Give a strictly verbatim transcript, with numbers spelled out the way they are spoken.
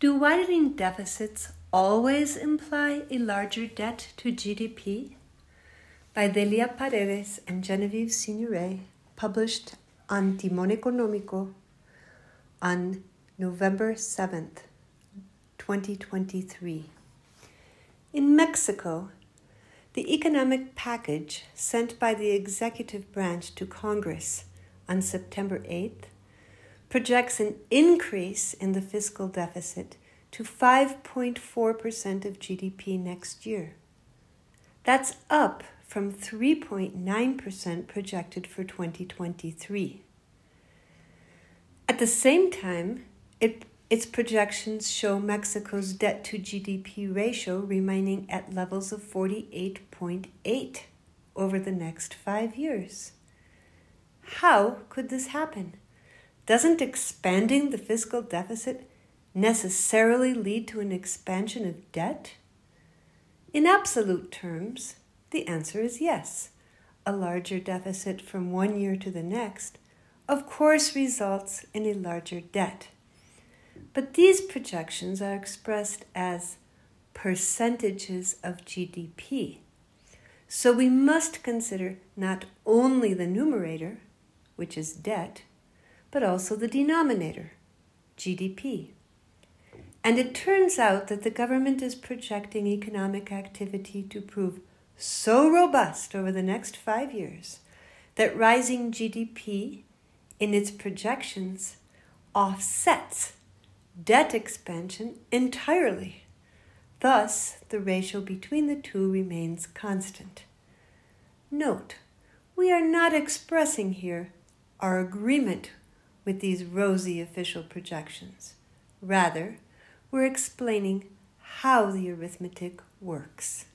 Do widening deficits always imply a larger debt to G D P? By Delia Paredes and Genevieve Signoret, published on Timón Económico on November seventh, twenty twenty-three. In Mexico, the economic package sent by the executive branch to Congress on September eighth projects an increase in the fiscal deficit to five point four percent of G D P next year. That's up from three point nine percent projected for twenty twenty-three. At the same time, it, its projections show Mexico's debt to G D P ratio remaining at levels of forty-eight point eight over the next five years. How could this happen? Doesn't expanding the fiscal deficit necessarily lead to an expansion of debt? In absolute terms, the answer is yes. A larger deficit from one year to the next, of course, results in a larger debt. But these projections are expressed as percentages of G D P. So we must consider not only the numerator, which is debt, but also the denominator, G D P. And it turns out that the government is projecting economic activity to prove so robust over the next five years that rising G D P in its projections offsets debt expansion entirely. Thus, the ratio between the two remains constant. Note, we are not expressing here our agreement with these rosy official projections. Rather, we're explaining how the arithmetic works.